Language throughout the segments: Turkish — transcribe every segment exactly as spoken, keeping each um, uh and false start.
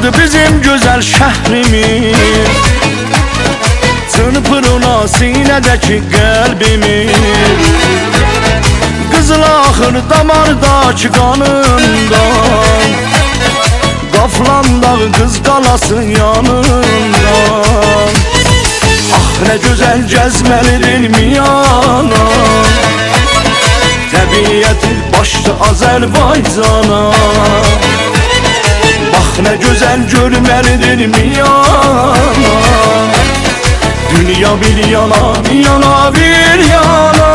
Vardı bizim güzel şehrimiz, çırpırına sinedeki kalbimiz. Kızıl ahır damardaki kanından, Qaflan dağı Qız qalası yanından. Ah ne güzel gezmelidir Miyana, təbiyyəti başdı Azərbaycana. Bax ne güzel görməlidir Miyana, dünya bir yana, yana bir yana.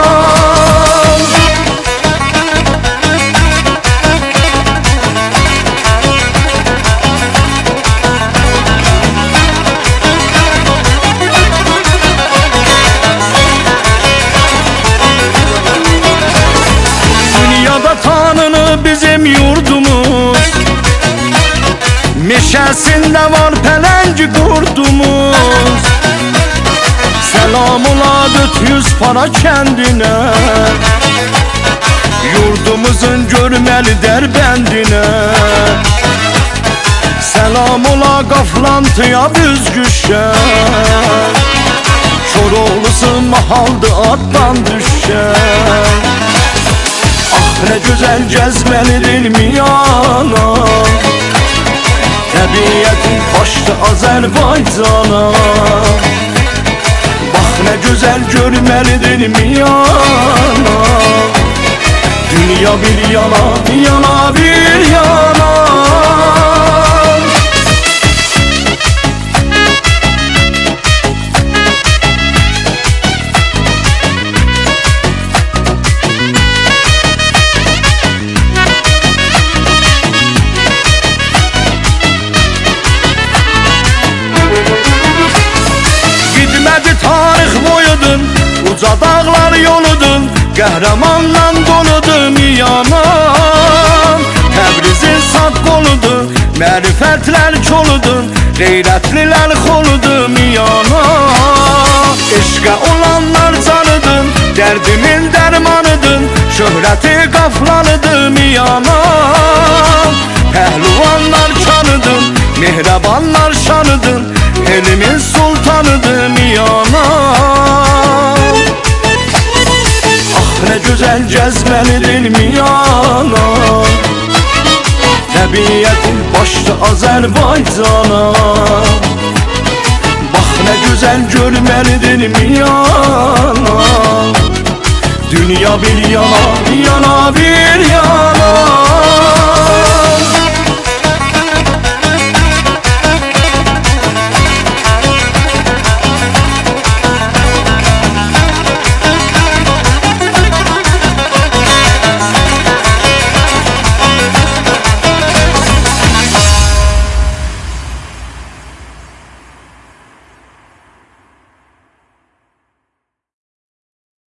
Bizim yurdumuz, meşəsində var pələng qurdumuz. Selam ola dört yüz para kəndinə, yurdumuzun görməli Dərbəndinə. Selam ola Qaflantıya büzgüşən, Koroğlusu mahaldı atdan düşən. Ne güzel gezmelidir Miyana, təbiyyətin başdı Azərbaycana. Bax ne güzel görməlidir Miyana, dünya bir yana, yana bir yana. Uca dağlar yoludun, qəhrəmanla doludur Miyana. Təbrizin sağ qoludur, mərifətlər koludur, qeyrətlilər xoludur Miyana. Eşqə olanlar canıdır, dərdimin dərmanıdır, şöhrəti Qaflanıdır Miyana. Pəhluvanlar kanıdır, mehrabanlar şanıdır, elimin sultanıdır Miyana. Ne güzel gezmelidir Miyana, təbiyyətin başdı Azərbaycana. Bax ne güzel görməlidir Miyana, dünya bir yana, yana bir yana.